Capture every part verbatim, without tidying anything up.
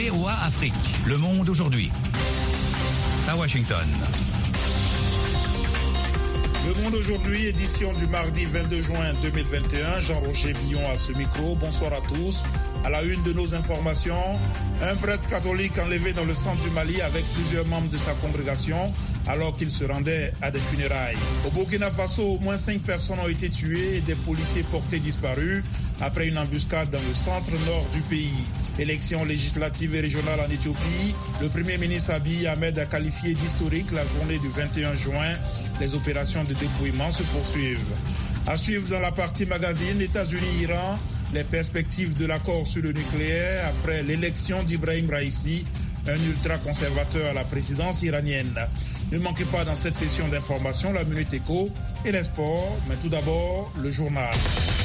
V O A Afrique, Le Monde aujourd'hui. À Washington. Le Monde aujourd'hui, édition du mardi vingt-deux juin deux mille vingt et un. Jean-Roger Billon à ce micro. Bonsoir à tous. À la une de nos informations, un prêtre catholique enlevé dans le centre du Mali avec plusieurs membres de sa congrégation alors qu'il se rendait à des funérailles. Au Burkina Faso, au moins cinq personnes ont été tuées et des policiers portés disparus après une embuscade dans le centre-nord du pays. Élections législatives et régionales en Éthiopie, le Premier ministre Abiy Ahmed a qualifié d'historique la journée du vingt et un juin. Les opérations de dépouillement se poursuivent. À suivre dans la partie magazine, États-Unis-Iran, les perspectives de l'accord sur le nucléaire après l'élection d'Ibrahim Raïssi, un ultra-conservateur à la présidence iranienne. Ne manquez pas dans cette session d'information la Minute Éco et les sports, mais tout d'abord le journal.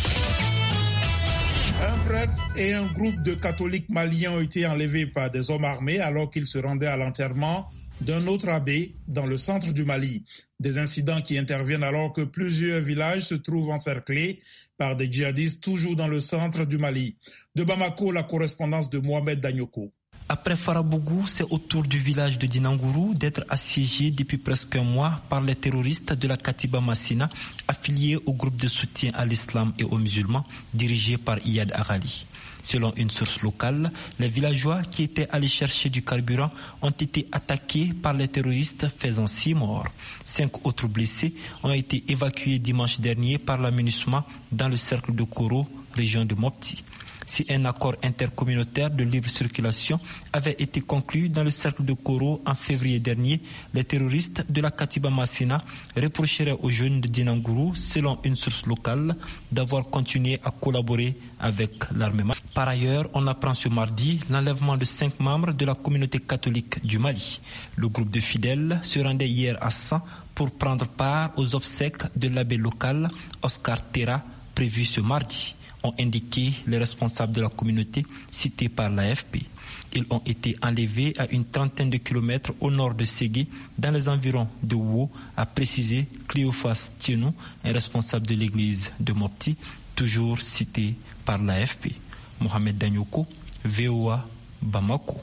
Un prêtre et un groupe de catholiques maliens ont été enlevés par des hommes armés alors qu'ils se rendaient à l'enterrement d'un autre abbé dans le centre du Mali. Des incidents qui interviennent alors que plusieurs villages se trouvent encerclés par des djihadistes toujours dans le centre du Mali. De Bamako, la correspondance de Mohamed Danyoko. Après Farabougou, c'est au tour du village de Dinangourou d'être assiégé depuis presque un mois par les terroristes de la Katiba Massina, affiliés au groupe de soutien à l'islam et aux musulmans, dirigé par Iyad Aghali. Selon une source locale, les villageois qui étaient allés chercher du carburant ont été attaqués par les terroristes, faisant six morts. Cinq autres blessés ont été évacués dimanche dernier par la MINUSMA dans le cercle de Koro, région de Mopti. Si un accord intercommunautaire de libre circulation avait été conclu dans le cercle de Koro en février dernier, les terroristes de la Katiba Massina reprocheraient aux jeunes de Dinangourou, selon une source locale, d'avoir continué à collaborer avec l'armée. Par ailleurs, on apprend ce mardi l'enlèvement de cinq membres de la communauté catholique du Mali. Le groupe de fidèles se rendait hier à San pour prendre part aux obsèques de l'abbé local Oscar Terra, prévu ce mardi, ont indiqué les responsables de la communauté cités par l'A F P. Ils ont été enlevés à une trentaine de kilomètres au nord de Ségué, dans les environs de Wo, a précisé Cléophas Tienou, un responsable de l'église de Mopti, toujours cité par l'A F P. Mohamed Danyoko, V O A, Bamako.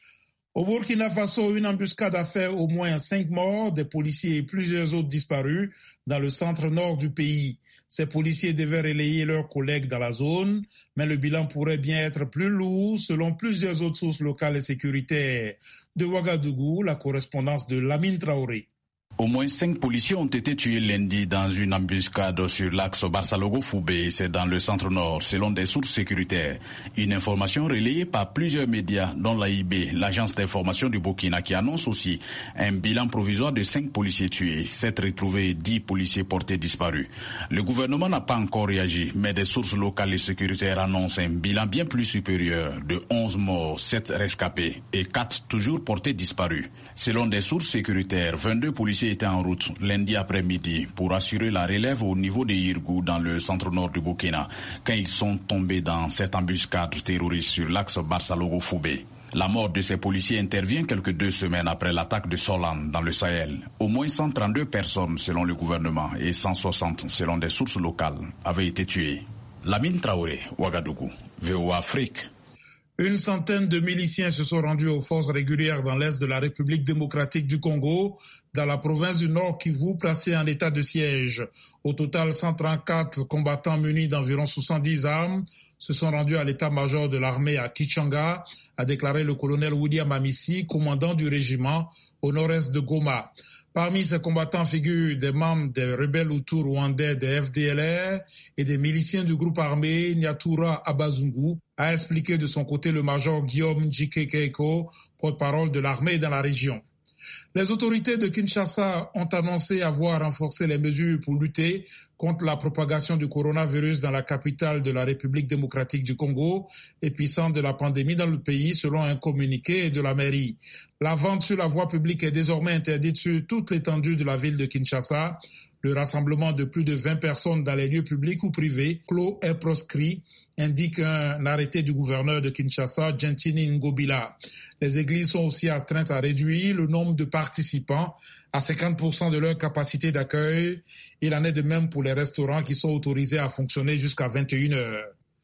Au Burkina Faso, une embuscade a fait au moins cinq morts, des policiers et plusieurs autres disparus dans le centre-nord du pays. Ces policiers devaient relayer leurs collègues dans la zone, mais le bilan pourrait bien être plus lourd selon plusieurs autres sources locales et sécuritaires. De Ouagadougou, la correspondance de Lamine Traoré. Au moins cinq policiers ont été tués lundi dans une embuscade sur l'axe Barsalogo-Foubé, c'est dans le centre-nord, selon des sources sécuritaires. Une information relayée par plusieurs médias, dont l'A I B, l'agence d'information du Burkina, qui annonce aussi un bilan provisoire de cinq policiers tués, sept retrouvés et dix policiers portés disparus. Le gouvernement n'a pas encore réagi, mais des sources locales et sécuritaires annoncent un bilan bien plus supérieur de onze morts, sept rescapés et quatre toujours portés disparus. Selon des sources sécuritaires, vingt-deux policiers étaient en route lundi après-midi pour assurer la relève au niveau de Yirgou dans le centre-nord du Burkina quand ils sont tombés dans cette embuscade terroriste sur l'axe Barsalogo-Foubé. La mort de ces policiers intervient quelques deux semaines après l'attaque de Solan dans le Sahel. Au moins cent trente-deux personnes selon le gouvernement et cent soixante selon des sources locales avaient été tuées. Lamine Traoré, Ouagadougou, V O A Afrique. Une centaine de miliciens se sont rendus aux forces régulières dans l'est de la République démocratique du Congo, dans la province du Nord Kivu, placée en état de siège. Au total, cent trente-quatre combattants munis d'environ soixante-dix armes se sont rendus à l'état-major de l'armée à Kichanga, a déclaré le colonel William Amissi, commandant du régiment au nord-est de Goma. Parmi ces combattants figurent des membres des rebelles Hutus rwandais des F D L R et des miliciens du groupe armé Nyatura Abazungu, a expliqué de son côté le major Guillaume Njike-Keiko, porte-parole de l'armée dans la région. Les autorités de Kinshasa ont annoncé avoir renforcé les mesures pour lutter contre la propagation du coronavirus dans la capitale de la République démocratique du Congo, épicentre de la pandémie dans le pays, selon un communiqué de la mairie. La vente sur la voie publique est désormais interdite sur toute l'étendue de la ville de Kinshasa. Le rassemblement de plus de vingt personnes dans les lieux publics ou privés clos est proscrit, indique un arrêté du gouverneur de Kinshasa, Gentini Ngobila. Les églises sont aussi astreintes à réduire le nombre de participants à cinquante pour cent de leur capacité d'accueil. Il en est de même pour les restaurants qui sont autorisés à fonctionner jusqu'à vingt et une heures.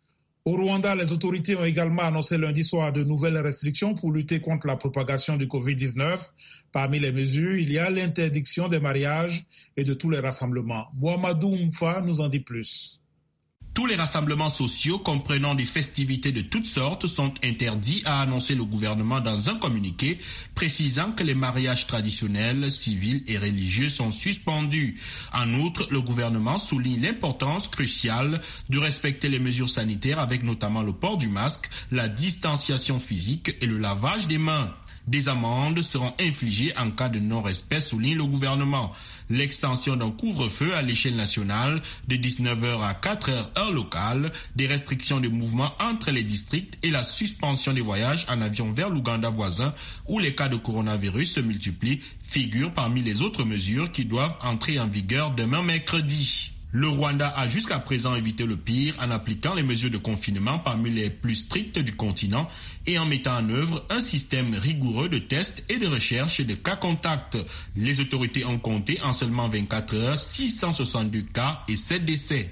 Au Rwanda, les autorités ont également annoncé lundi soir de nouvelles restrictions pour lutter contre la propagation du covid dix-neuf. Parmi les mesures, il y a l'interdiction des mariages et de tous les rassemblements. Mohamedou Mfa nous en dit plus. Tous les rassemblements sociaux comprenant des festivités de toutes sortes sont interdits, a annoncé le gouvernement dans un communiqué précisant que les mariages traditionnels, civils et religieux sont suspendus. En outre, le gouvernement souligne l'importance cruciale de respecter les mesures sanitaires avec notamment le port du masque, la distanciation physique et le lavage des mains. Des amendes seront infligées en cas de non-respect, souligne le gouvernement. L'extension d'un couvre-feu à l'échelle nationale de dix-neuf heures à quatre heures heure locale, des restrictions de mouvement entre les districts et la suspension des voyages en avion vers l'Ouganda voisin où les cas de coronavirus se multiplient figurent parmi les autres mesures qui doivent entrer en vigueur demain mercredi. Le Rwanda a jusqu'à présent évité le pire en appliquant les mesures de confinement parmi les plus strictes du continent et en mettant en œuvre un système rigoureux de tests et de recherche de cas contacts. Les autorités ont compté en seulement vingt-quatre heures six cent soixante-deux cas et sept décès.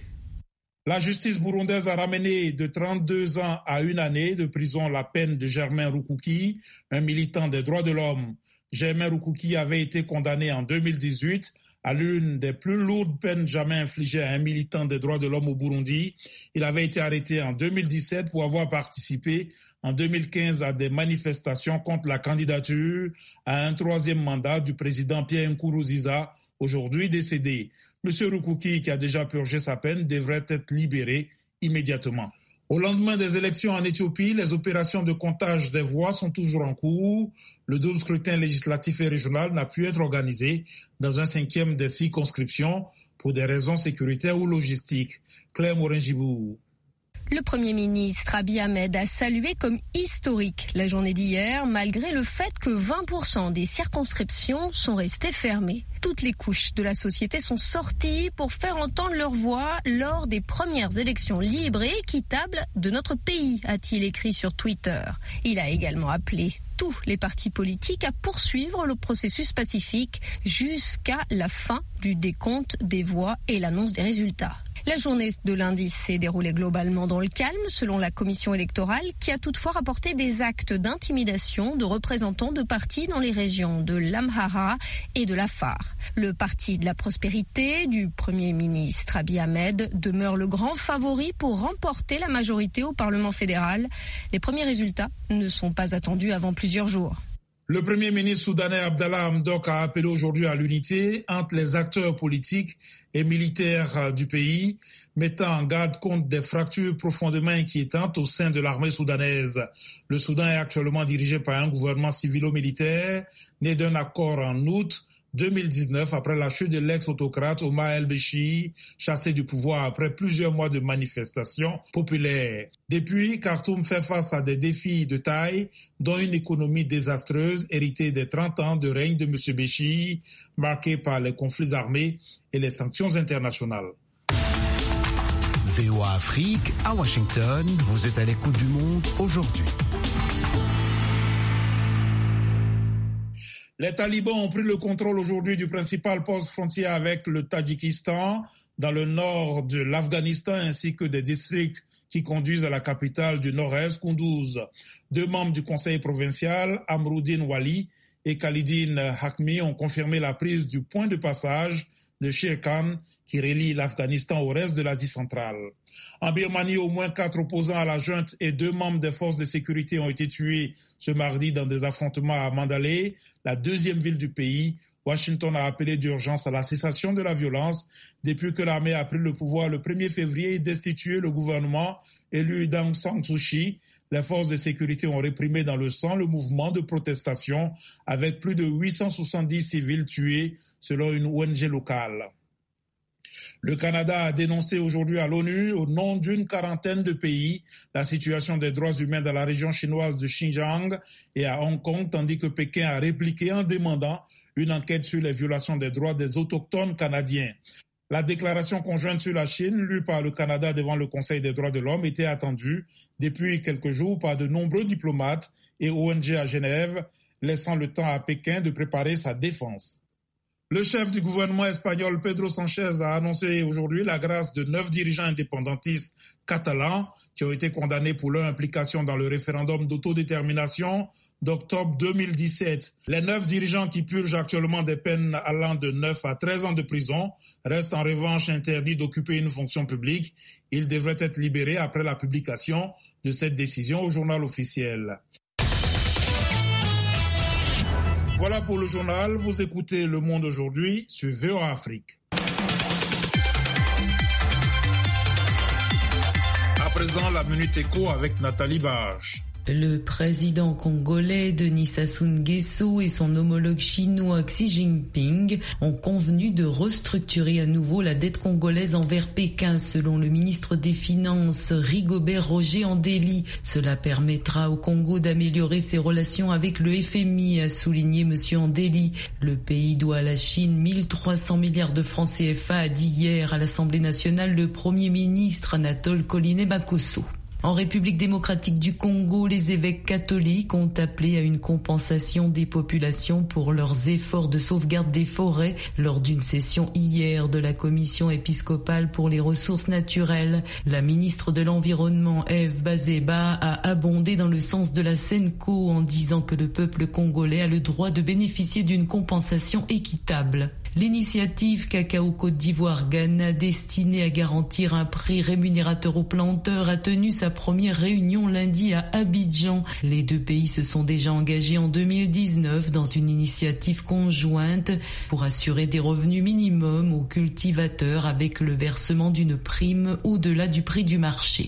La justice burundaise a ramené de trente-deux ans à une année de prison la peine de Germain Rukuki, un militant des droits de l'homme. Germain Rukuki avait été condamné en deux mille dix-huit à l'une des plus lourdes peines jamais infligées à un militant des droits de l'homme au Burundi. Il avait été arrêté en deux mille dix-sept pour avoir participé en deux mille quinze à des manifestations contre la candidature à un troisième mandat du président Pierre Nkurunziza, aujourd'hui décédé. Monsieur Rukuki, qui a déjà purgé sa peine, devrait être libéré immédiatement. Au lendemain des élections en Éthiopie, les opérations de comptage des voix sont toujours en cours. Le double scrutin législatif et régional n'a pu être organisé dans un cinquième des circonscriptions pour des raisons sécuritaires ou logistiques. Claire Morin-Gibour. Le Premier ministre Abiy Ahmed a salué comme historique la journée d'hier, malgré le fait que vingt pour cent des circonscriptions sont restées fermées. Toutes les couches de la société sont sorties pour faire entendre leur voix lors des premières élections libres et équitables de notre pays, a-t-il écrit sur Twitter. Il a également appelé tous les partis politiques à poursuivre le processus pacifique jusqu'à la fin du décompte des voix et l'annonce des résultats. La journée de lundi s'est déroulée globalement dans le calme, selon la commission électorale, qui a toutefois rapporté des actes d'intimidation de représentants de partis dans les régions de l'Amhara et de l'Afar. Le parti de la prospérité du Premier ministre Abiy Ahmed demeure le grand favori pour remporter la majorité au Parlement fédéral. Les premiers résultats ne sont pas attendus avant plusieurs jours. Le Premier ministre soudanais Abdallah Hamdok a appelé aujourd'hui à l'unité entre les acteurs politiques et militaires du pays, mettant en garde contre des fractures profondément inquiétantes au sein de l'armée soudanaise. Le Soudan est actuellement dirigé par un gouvernement civilo-militaire né d'un accord en août deux mille dix-neuf après la chute de l'ex-autocrate Omar el-Béchir, chassé du pouvoir après plusieurs mois de manifestations populaires. Depuis, Khartoum fait face à des défis de taille, dont une économie désastreuse héritée des trente ans de règne de M. Béchir, marquée par les conflits armés et les sanctions internationales. V O A Afrique, à Washington, vous êtes à l'écoute du monde aujourd'hui. Les talibans ont pris le contrôle aujourd'hui du principal poste frontière avec le Tadjikistan, dans le nord de l'Afghanistan, ainsi que des districts qui conduisent à la capitale du nord-est, Kunduz. Deux membres du conseil provincial, Amroudine Wali et Khalidine Hakmi, ont confirmé la prise du point de passage de Shirkan, qui relie l'Afghanistan au reste de l'Asie centrale. En Birmanie, au moins quatre opposants à la junte et deux membres des forces de sécurité ont été tués ce mardi dans des affrontements à Mandalay, la deuxième ville du pays. Washington a appelé d'urgence à la cessation de la violence depuis que l'armée a pris le pouvoir le premier février et destitué le gouvernement élu d'Aung San Suu Kyi. Les forces de sécurité ont réprimé dans le sang le mouvement de protestation avec plus de huit cent soixante-dix civils tués selon une O N G locale. Le Canada a dénoncé aujourd'hui à l'ONU, au nom d'une quarantaine de pays, la situation des droits humains dans la région chinoise de Xinjiang et à Hong Kong, tandis que Pékin a répliqué en demandant une enquête sur les violations des droits des autochtones canadiens. La déclaration conjointe sur la Chine, lue par le Canada devant le Conseil des droits de l'homme, était attendue depuis quelques jours par de nombreux diplomates et O N G à Genève, laissant le temps à Pékin de préparer sa défense. Le chef du gouvernement espagnol, Pedro Sánchez, a annoncé aujourd'hui la grâce de neuf dirigeants indépendantistes catalans qui ont été condamnés pour leur implication dans le référendum d'autodétermination d'octobre deux mille dix-sept. Les neuf dirigeants qui purgent actuellement des peines allant de neuf à treize ans de prison restent en revanche interdits d'occuper une fonction publique. Ils devraient être libérés après la publication de cette décision au journal officiel. Voilà pour le journal. Vous écoutez Le Monde aujourd'hui sur V O A Afrique. À présent, la Minute Éco avec Nathalie Barge. Le président congolais Denis Sassou Nguesso et son homologue chinois Xi Jinping ont convenu de restructurer à nouveau la dette congolaise envers Pékin, selon le ministre des Finances Rigobert Roger Andély. Cela permettra au Congo d'améliorer ses relations avec le F M I, a souligné M. Andély. Le pays doit à la Chine mille trois cents milliards de francs C F A, a dit hier à l'Assemblée nationale le Premier ministre Anatole Koliné-Bakosso. En République démocratique du Congo, les évêques catholiques ont appelé à une compensation des populations pour leurs efforts de sauvegarde des forêts lors d'une session hier de la commission épiscopale pour les ressources naturelles. La ministre de l'Environnement, Eve Bazeba, a abondé dans le sens de la Senco en disant que le peuple congolais a le droit de bénéficier d'une compensation équitable. L'initiative Cacao Côte d'Ivoire-Ghana, destinée à garantir un prix rémunérateur aux planteurs, a tenu sa première réunion lundi à Abidjan. Les deux pays se sont déjà engagés en deux mille dix-neuf dans une initiative conjointe pour assurer des revenus minimums aux cultivateurs avec le versement d'une prime au-delà du prix du marché.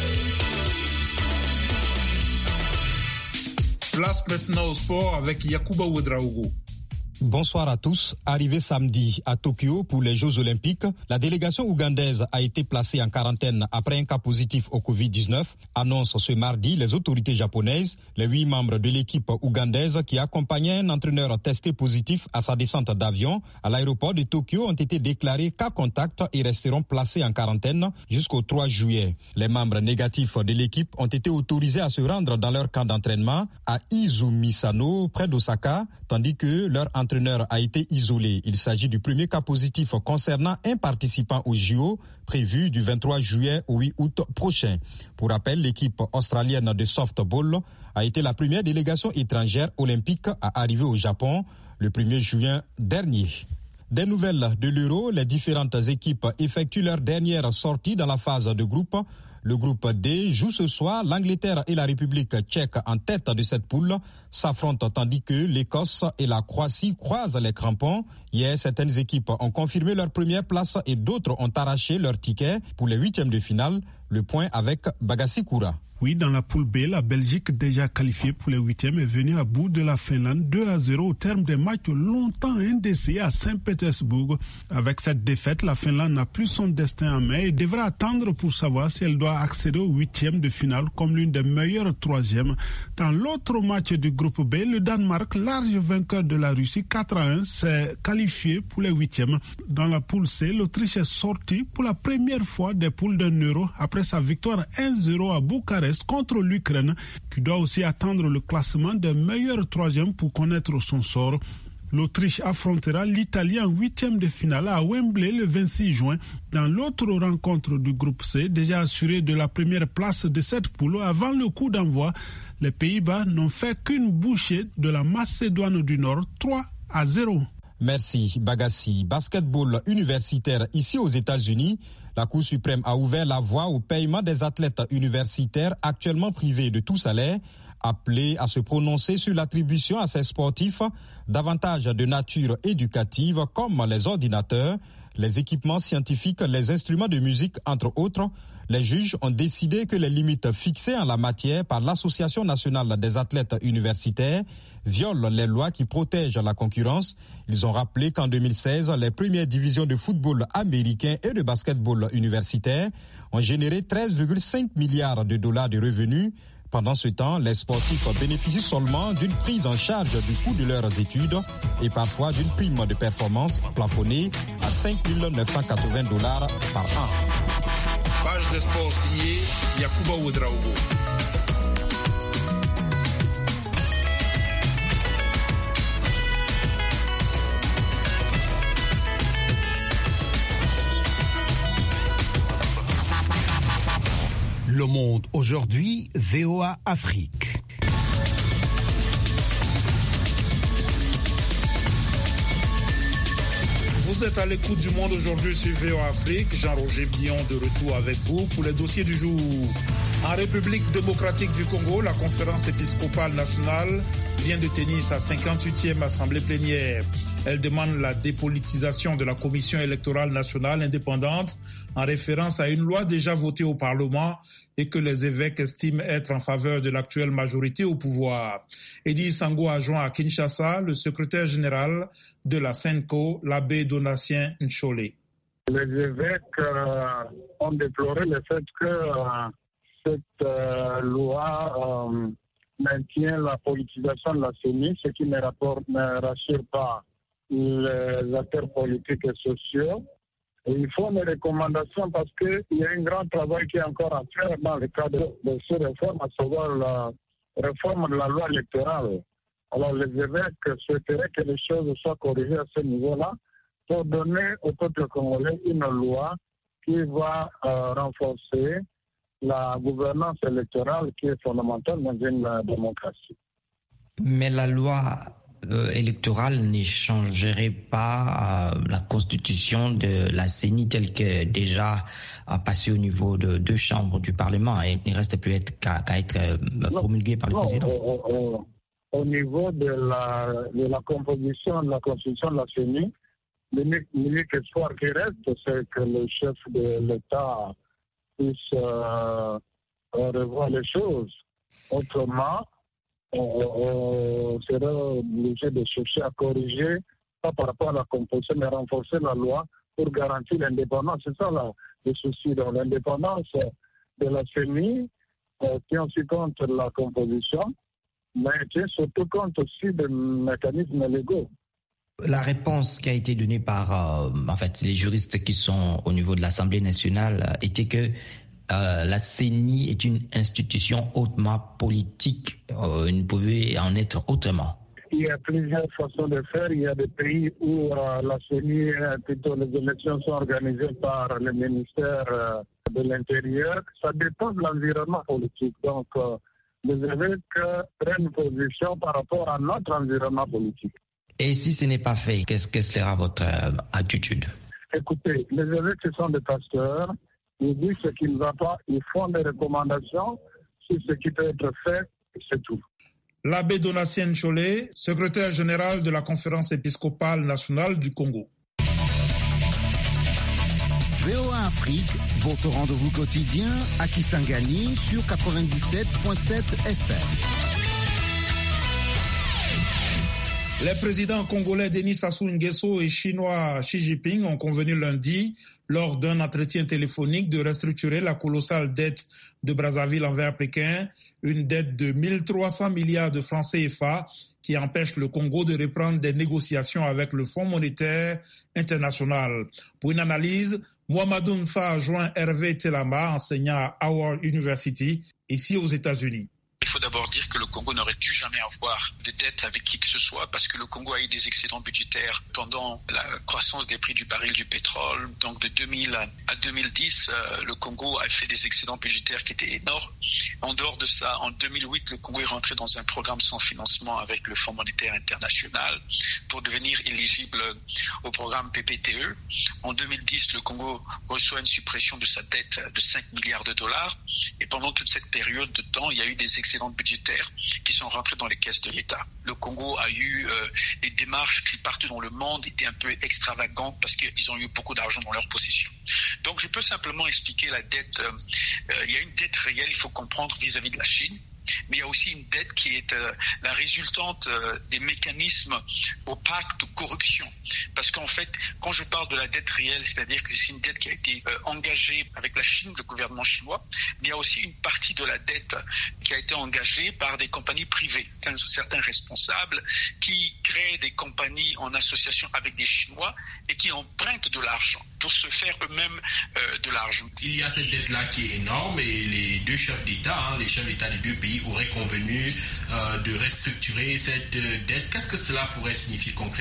Place maintenant au sport avec Yacouba Ouedraogo. Bonsoir à tous. Arrivé samedi à Tokyo pour les Jeux Olympiques, la délégation ougandaise a été placée en quarantaine après un cas positif au covid dix-neuf, annoncent ce mardi les autorités japonaises. Les huit membres de l'équipe ougandaise qui accompagnaient un entraîneur testé positif à sa descente d'avion à l'aéroport de Tokyo ont été déclarés cas contact et resteront placés en quarantaine jusqu'au trois juillet. Les membres négatifs de l'équipe ont été autorisés à se rendre dans leur camp d'entraînement à Izumisano, près d'Osaka, tandis que leur entraîneur a été isolé. Il s'agit du premier cas positif concernant un participant au J O prévu du vingt-trois juillet au huit août prochain. Pour rappel, l'équipe australienne de softball a été la première délégation étrangère olympique à arriver au Japon le premier juin dernier. Des nouvelles de l'Euro, les différentes équipes effectuent leur dernière sortie dans la phase de groupe. Le groupe D joue ce soir. L'Angleterre et la République tchèque en tête de cette poule s'affrontent tandis que l'Écosse et la Croatie croisent les crampons. Hier, certaines équipes ont confirmé leur première place et d'autres ont arraché leur ticket pour les huitièmes de finale. Le point avec Bagassi Koura. Oui, dans la poule B, la Belgique, déjà qualifiée pour les huitièmes, est venue à bout de la Finlande deux à zéro au terme des matchs longtemps indécis à Saint-Pétersbourg. Avec cette défaite, la Finlande n'a plus son destin en main et devra attendre pour savoir si elle doit accéder aux huitièmes de finale comme l'une des meilleures troisièmes. Dans l'autre match du groupe B, le Danemark, large vainqueur de la Russie quatre à un, s'est qualifié pour les huitièmes. Dans la poule C, l'Autriche est sortie pour la première fois des poules d'un euro après sa victoire un zéro à Bucarest contre l'Ukraine, qui doit aussi attendre le classement des meilleurs troisièmes pour connaître son sort. L'Autriche affrontera l'Italie en huitième de finale à Wembley le vingt-six juin. Dans l'autre rencontre du groupe C, déjà assuré de la première place de cette poule avant le coup d'envoi, les Pays-Bas n'ont fait qu'une bouchée de la Macédoine du Nord, trois à zéro. Merci Bagassi. Basketball universitaire ici aux États-Unis. La Cour suprême a ouvert la voie au paiement des athlètes universitaires actuellement privés de tout salaire, appelés à se prononcer sur l'attribution à ces sportifs d'avantages de nature éducative comme les ordinateurs, les équipements scientifiques, les instruments de musique, entre autres. Les juges ont décidé que les limites fixées en la matière par l'Association nationale des athlètes universitaires violent les lois qui protègent la concurrence. Ils ont rappelé qu'en deux mille seize, les premières divisions de football américain et de basketball universitaire ont généré treize virgule cinq milliards de dollars de revenus. Pendant ce temps, les sportifs bénéficient seulement d'une prise en charge du coût de leurs études et parfois d'une prime de performance plafonnée à cinq mille neuf cent quatre-vingts dollars par an. Page de sport signée Yacouba Ouedraogo. Le Monde aujourd'hui, V O A Afrique. Vous êtes à l'écoute du Monde aujourd'hui sur V O A Afrique. Jean-Roger Billon de retour avec vous pour les dossiers du jour. En République démocratique du Congo, la conférence épiscopale nationale vient de tenir sa cinquante-huitième assemblée plénière. Elle demande la dépolitisation de la commission électorale nationale indépendante en référence à une loi déjà votée au Parlement et que les évêques estiment être en faveur de l'actuelle majorité au pouvoir. Eddy Sango a joint à Kinshasa le secrétaire général de la SENCO, l'abbé Donatien Nchole. Les évêques euh, ont déploré le fait que euh, cette euh, loi euh, maintient la politisation de la C E N I, ce qui ne, rapporte, ne rassure pas les acteurs politiques et sociaux. Et il faut des recommandations parce qu'il y a un grand travail qui est encore à faire dans le cadre de ces réformes, à savoir la réforme de la loi électorale. Alors les évêques souhaiteraient que les choses soient corrigées à ce niveau-là pour donner au peuple congolais une loi qui va euh, renforcer la gouvernance électorale qui est fondamentale dans une démocratie. Mais la loi Euh, électorale ne changerait pas euh, la constitution de la C E N I telle que déjà a passé au niveau de deux chambres du Parlement et il ne reste plus qu'à qu'à être euh, promulguée par le non, président. Au, au, au niveau de la, de la composition de la constitution de la C E N I, l'unique espoir qui reste, c'est que le chef de l'État puisse euh, revoir les choses. Autrement, on sera obligé de chercher à corriger, pas par rapport à la composition, mais renforcer la loi pour garantir l'indépendance. C'est ça là, le souci. Donc, l'indépendance de la C E N I euh, tient aussi compte de la composition, mais tient surtout compte aussi des mécanismes légaux. La réponse qui a été donnée par euh, en fait, les juristes qui sont au niveau de l'Assemblée nationale était que Euh, la C E N I est une institution hautement politique. Euh, il ne pouvait en être autrement. Il y a plusieurs façons de faire. Il y a des pays où euh, la C E N I, euh, plutôt les élections sont organisées par le ministère euh, de l'Intérieur. Ça dépend de l'environnement politique. Donc, euh, les évêques euh, prennent position par rapport à notre environnement politique. Et si ce n'est pas fait, qu'est-ce que sera votre euh, attitude? Écoutez, les évêques sont des pasteurs. Ils disent ce qui ne va pas, ils font des recommandations sur ce qui peut être fait, c'est tout. L'abbé Donatien Nchole, secrétaire général de la conférence épiscopale nationale du Congo. V O A Afrique, votre rendez-vous quotidien à Kisangani sur quatre-vingt-dix-sept virgule sept F M. Les présidents congolais Denis Sassou Nguesso et chinois Xi Jinping ont convenu lundi, lors d'un entretien téléphonique, de restructurer la colossale dette de Brazzaville envers Pékin, une dette de mille trois cents milliards de francs C F A qui empêche le Congo de reprendre des négociations avec le Fonds monétaire international. Pour une analyse, Mohamedou Nfa a joint Hervé Telama, enseignant à Howard University, ici aux États-Unis. Il faut d'abord dire que le Congo n'aurait dû jamais avoir de dette avec qui que ce soit parce que le Congo a eu des excédents budgétaires pendant la croissance des prix du baril du pétrole. Donc de deux mille à deux mille dix, euh, le Congo a fait des excédents budgétaires qui étaient énormes. En dehors de ça, en deux mille huit, le Congo est rentré dans un programme sans financement avec le Fonds monétaire international pour devenir éligible au programme P P T E. En deux mille dix, le Congo reçoit une suppression de sa dette de cinq milliards de dollars. Et pendant toute cette période de temps, il y a eu des excédents budgétaires qui sont rentrés dans les caisses de l'État. Le Congo a eu euh, des démarches qui partout dans le monde étaient un peu extravagantes parce qu'ils ont eu beaucoup d'argent dans leur possession. Donc je peux simplement expliquer la dette. Euh, euh, il y a une dette réelle, il faut comprendre, vis-à-vis de la Chine. Mais il y a aussi une dette qui est euh, la résultante euh, des mécanismes opaques de corruption. Parce qu'en fait, quand je parle de la dette réelle, c'est-à-dire que c'est une dette qui a été euh, engagée avec la Chine, le gouvernement chinois, mais il y a aussi une partie de la dette qui a été engagée par des compagnies privées, certains responsables qui créent des compagnies en association avec des Chinois et qui empruntent de l'argent pour se faire eux-mêmes euh, de l'argent. Il y a cette dette-là qui est énorme et les deux chefs d'État, hein, les chefs d'État des deux pays auraient convenu euh, de restructurer cette euh, dette. Qu'est-ce que cela pourrait signifier concrètement?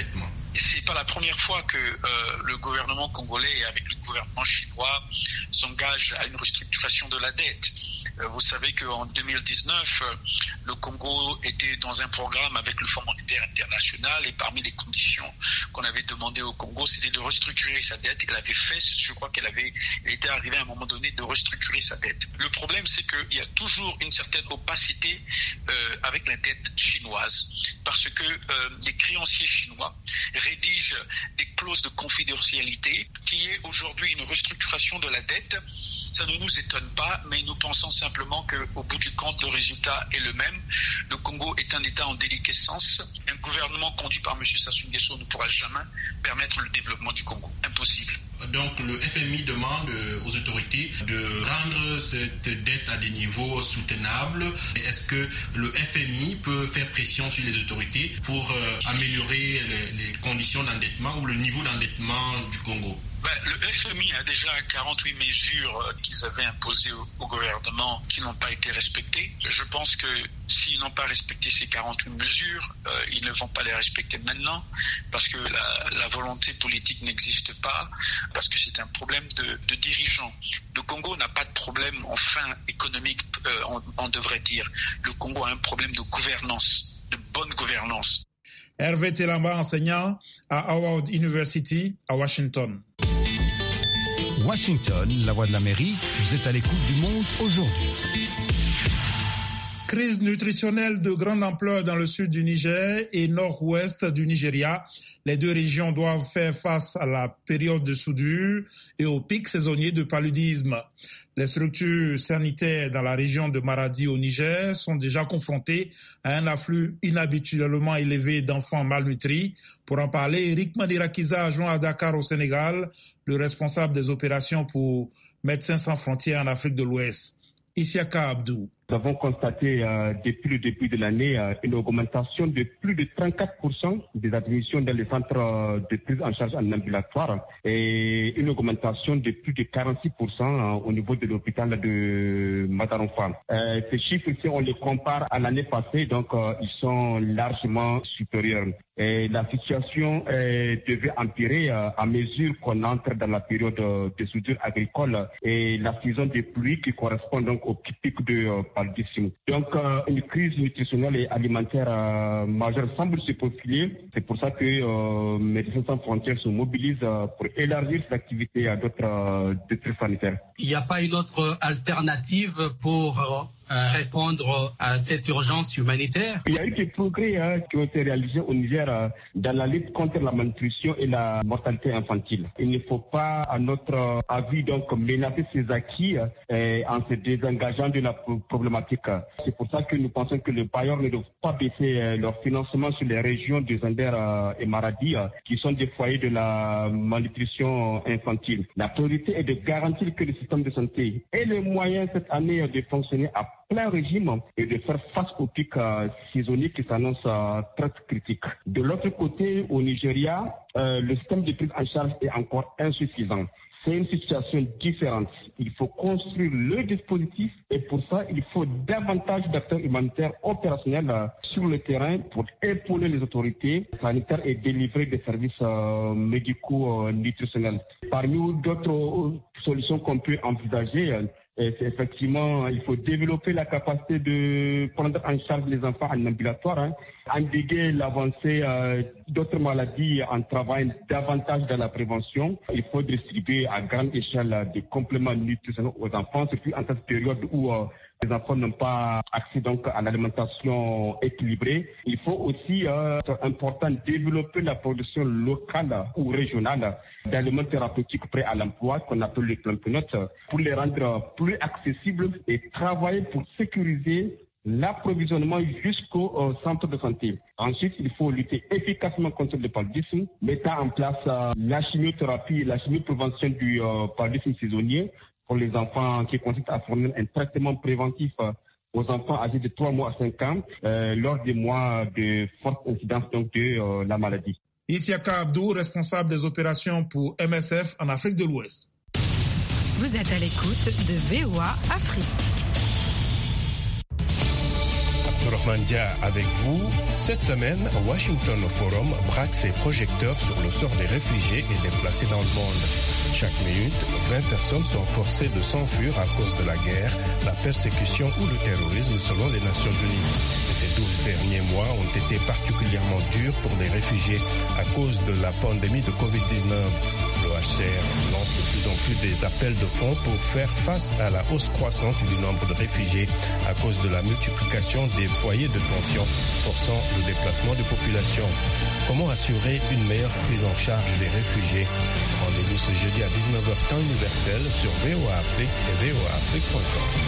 C'est pas la première fois que euh, le gouvernement congolais, avec le gouvernement chinois, s'engage à une restructuration de la dette. Euh, vous savez qu'en deux mille dix-neuf, euh, le Congo était dans un programme avec le Fonds monétaire international et parmi les conditions qu'on avait demandé au Congo, c'était de restructurer sa dette. Elle avait fait, je crois qu'elle avait, elle était arrivée à un moment donné de restructurer sa dette. Le problème, c'est qu'il y a toujours une certaine opacité euh, avec la dette chinoise parce que euh, les créanciers chinois rédige des clauses de confidentialité qui est aujourd'hui une restructuration de la dette. Ça ne nous étonne pas, mais nous pensons simplement qu'au bout du compte, le résultat est le même. Le Congo est un État en déliquescence. Un gouvernement conduit par M. Sassou Nguesso ne pourra jamais permettre le développement du Congo. Impossible. Donc le F M I demande aux autorités de rendre cette dette à des niveaux soutenables. Est-ce que le F M I peut faire pression sur les autorités pour euh, améliorer les, les conditions d'endettement ou le niveau d'endettement du Congo? Ben, le F M I a déjà quarante-huit mesures qu'ils avaient imposées au, au gouvernement qui n'ont pas été respectées. Je pense que s'ils n'ont pas respecté ces quarante-huit mesures, euh, ils ne vont pas les respecter maintenant parce que la, la volonté politique n'existe pas, parce que c'est un problème de, de dirigeants. Le Congo n'a pas de problème en fin économique, euh, on, on devrait dire. Le Congo a un problème de gouvernance, de bonne gouvernance. Hervé Telamba, enseignant à Howard University à Washington. Washington, la voix de l'Amérique, vous êtes à l'écoute du monde aujourd'hui. Crise nutritionnelle de grande ampleur dans le sud du Niger et nord-ouest du Nigeria. Les deux régions doivent faire face à la période de soudure et au pic saisonnier de paludisme. Les structures sanitaires dans la région de Maradi au Niger sont déjà confrontées à un afflux inhabituellement élevé d'enfants malnutris. Pour en parler, Eric Mandirakiza a joint à Dakar au Sénégal le responsable des opérations pour Médecins sans frontières en Afrique de l'Ouest, Isiaka Abdou. Nous avons constaté euh, depuis le début de l'année euh, une augmentation de plus de trente-quatre pour cent des admissions dans les centres euh, de prise en charge en ambulatoire et une augmentation de plus de quarante-six pour cent euh, au niveau de l'hôpital de Madaronfa. Euh, ces chiffres, si on les compare à l'année passée, donc euh, ils sont largement supérieurs. Et la situation euh, devait empirer euh, à mesure qu'on entre dans la période euh, de soudure agricole et la saison des pluies qui correspond donc au pic de euh, paludisme. Donc euh, une crise nutritionnelle et alimentaire euh, majeure semble se profiler. C'est pour ça que euh, Médecins sans frontières se mobilisent euh, pour élargir cette activité à d'autres euh, districts sanitaires. Il n'y a pas une autre alternative pour euh, répondre à cette urgence humanitaire? Il y a eu des progrès hein, qui ont été réalisés au Niger euh, dans la lutte contre la malnutrition et la mortalité infantile. Il ne faut pas, à notre euh, avis, donc menacer ces acquis euh, en se désengageant de la problématique. C'est pour ça que nous pensons que les bailleurs ne doivent pas baisser euh, leur financement sur les régions de Zander euh, et Maradi, euh, qui sont des foyers de la malnutrition infantile. La priorité est de garantir que le système de santé ait les moyens cette année de fonctionner à plein régime et de faire face au pic euh, saisonnier qui s'annonce euh, très critique. De l'autre côté, au Nigeria, euh, le système de prise en charge est encore insuffisant. C'est une situation différente. Il faut construire le dispositif et pour ça, il faut davantage d'acteurs humanitaires opérationnels euh, sur le terrain pour épauler les autorités sanitaires et délivrer des services euh, médicaux euh, nutritionnels. Parmi d'autres euh, solutions qu'on peut envisager, euh, Et c'est effectivement, il faut développer la capacité de prendre en charge les enfants en ambulatoire, hein, endiguer l'avancée euh, d'autres maladies en travaillant davantage dans la prévention. Il faut distribuer à grande échelle des compléments nutritionnels aux enfants, surtout en cette période où euh, les enfants n'ont pas accès donc à l'alimentation équilibrée. Il faut aussi, euh, c'est important, développer la production locale ou régionale d'aliments thérapeutiques prêts à l'emploi, qu'on appelle les plampenotes, pour les rendre plus accessibles et travailler pour sécuriser l'approvisionnement jusqu'au euh, centre de santé. Ensuite, il faut lutter efficacement contre le paludisme, mettant en place euh, la chimiothérapie, la chimioprévention du euh, paludisme saisonnier pour les enfants qui consistent à fournir un traitement préventif euh, aux enfants âgés de trois mois à cinq ans euh, lors des mois de forte incidence donc, de euh, la maladie. Isiaka Abdou, responsable des opérations pour M S F en Afrique de l'Ouest. Vous êtes à l'écoute de V O A Afrique. Normandia avec vous. Cette semaine, Washington Forum braque ses projecteurs sur le sort des réfugiés et déplacés dans le monde. Chaque minute, vingt personnes sont forcées de s'enfuir à cause de la guerre, la persécution ou le terrorisme selon les Nations Unies. Et ces douze derniers mois ont été particulièrement durs pour les réfugiés à cause de la pandémie de covid dix-neuf. Le H C R lance de plus en plus des appels de fonds pour faire face à la hausse croissante du nombre de réfugiés à cause de la multiplication des foyers de tension forçant le déplacement de population. Comment assurer une meilleure prise en charge des réfugiés? Rendez-vous ce jeudi à dix-neuf heures temps universel sur V O A Afrique et V O A Afrique point com.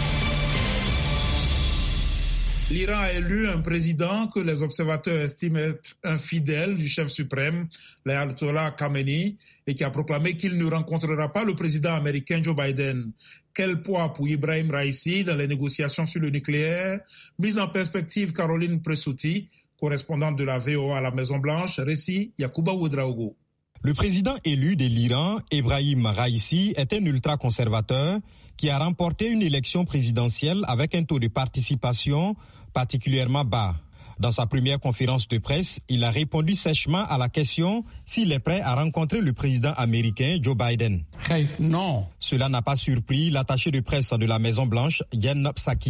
L'Iran a élu un président que les observateurs estiment être un fidèle du chef suprême, l'ayatollah Khamenei, et qui a proclamé qu'il ne rencontrera pas le président américain Joe Biden. Quel poids pour Ibrahim Raïssi dans les négociations sur le nucléaire? Mise en perspective, Caroline Pressouti, correspondante de la V O A à la Maison-Blanche, récit Yacouba Ouedraogo. Le président élu de l'Iran, Ibrahim Raïssi, est un ultra-conservateur qui a remporté une élection présidentielle avec un taux de participation particulièrement bas. Dans sa première conférence de presse, il a répondu sèchement à la question s'il est prêt à rencontrer le président américain Joe Biden. Non. Cela n'a pas surpris l'attaché de presse de la Maison-Blanche, Jen Psaki.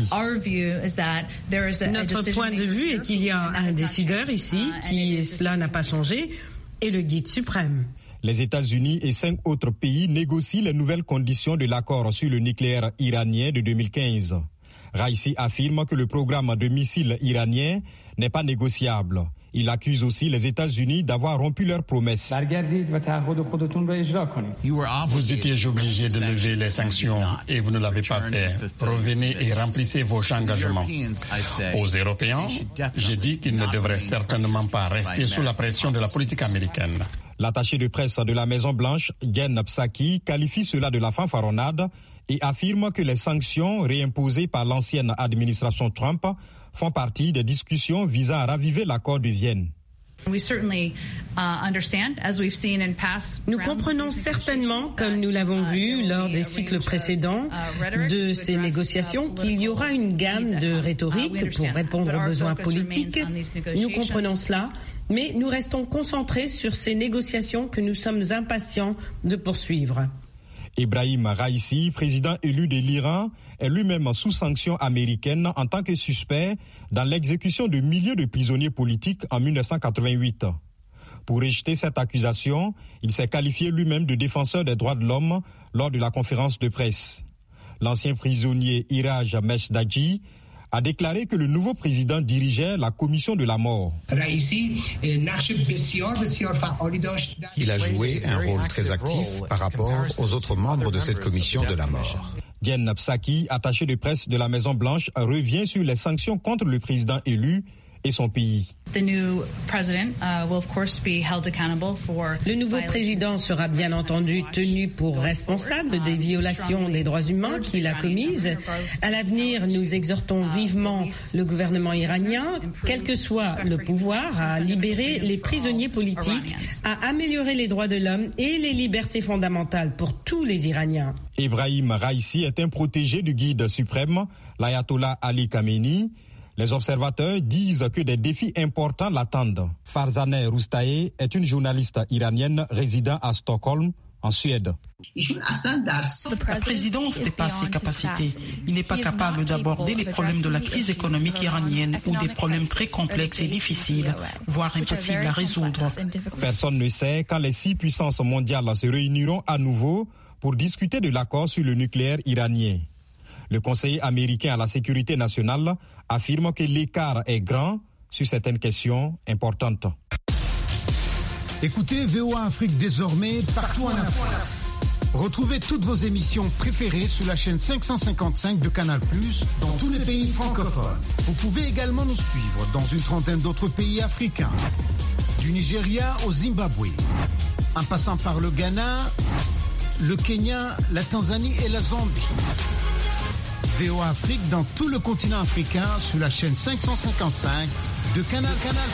Notre point de vue est qu'il y a un décideur ici qui, cela n'a pas changé, est le guide suprême. Les États-Unis et cinq autres pays négocient les nouvelles conditions de l'accord sur le nucléaire iranien de deux mille quinze. Raïssi affirme que le programme de missiles iranien n'est pas négociable. Il accuse aussi les États-Unis d'avoir rompu leurs promesses. Vous étiez obligés de lever les sanctions et vous ne l'avez pas fait. Revenez et remplissez vos engagements. Aux Européens, j'ai dit qu'ils ne devraient certainement pas rester sous la pression de la politique américaine. L'attaché de presse de la Maison-Blanche, Jen Psaki, qualifie cela de la fanfaronnade et affirme que les sanctions réimposées par l'ancienne administration Trump font partie des discussions visant à raviver l'accord de Vienne. Nous comprenons certainement, comme nous l'avons vu lors des cycles précédents de ces négociations, qu'il y aura une gamme de rhétorique pour répondre aux besoins politiques. Nous comprenons cela, mais nous restons concentrés sur ces négociations que nous sommes impatients de poursuivre. Ibrahim Raïssi, président élu de l'Iran, est lui-même sous sanction américaine en tant que suspect dans l'exécution de milliers de prisonniers politiques en dix-neuf cent quatre-vingt-huit. Pour rejeter cette accusation, il s'est qualifié lui-même de défenseur des droits de l'homme lors de la conférence de presse. L'ancien prisonnier Iraj Mesdaji a déclaré que le nouveau président dirigeait la commission de la mort. Il a joué un rôle très actif par rapport aux autres membres de cette commission de la mort. Jen Psaki, attaché de presse de la Maison-Blanche, revient sur les sanctions contre le président élu et son pays. Le nouveau président sera bien entendu tenu pour responsable des violations des droits humains qu'il a commises. À l'avenir, nous exhortons vivement le gouvernement iranien, quel que soit le pouvoir, à libérer les prisonniers politiques, à améliorer les droits de l'homme et les libertés fondamentales pour tous les Iraniens. Ibrahim Raïssi est un protégé du guide suprême, l'ayatollah Ali Khamenei. Les observateurs disent que des défis importants l'attendent. Farzaneh Roustaé est une journaliste iranienne résidant à Stockholm, en Suède. La présidence dépasse ses capacités. Il n'est pas capable d'aborder les problèmes de la crise économique iranienne ou des problèmes très complexes et difficiles, voire impossibles à résoudre. Personne ne sait quand les six puissances mondiales se réuniront à nouveau pour discuter de l'accord sur le nucléaire iranien. Le conseiller américain à la sécurité nationale affirme que l'écart est grand sur certaines questions importantes. Écoutez V O A Afrique désormais partout en Afrique. Retrouvez toutes vos émissions préférées sur la chaîne cinq cent cinquante-cinq de Canal plus, dans tous les pays francophones. Vous pouvez également nous suivre dans une trentaine d'autres pays africains. Du Nigeria au Zimbabwe, en passant par le Ghana, le Kenya, la Tanzanie et la Zambie. V O A Afrique dans tout le continent africain sur la chaîne cinq cent cinquante-cinq de Canal Canal.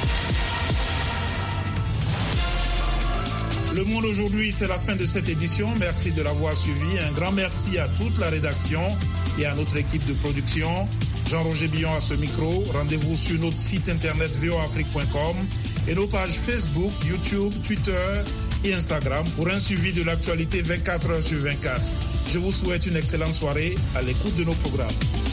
Le Monde aujourd'hui, c'est la fin de cette édition. Merci de l'avoir suivi. Un grand merci à toute la rédaction et à notre équipe de production. Jean-Roger Billon à ce micro. Rendez-vous sur notre site internet v o afrique point com et nos pages Facebook, YouTube, Twitter et Instagram pour un suivi de l'actualité vingt-quatre heures sur vingt-quatre. Je vous souhaite une excellente soirée à l'écoute de nos programmes.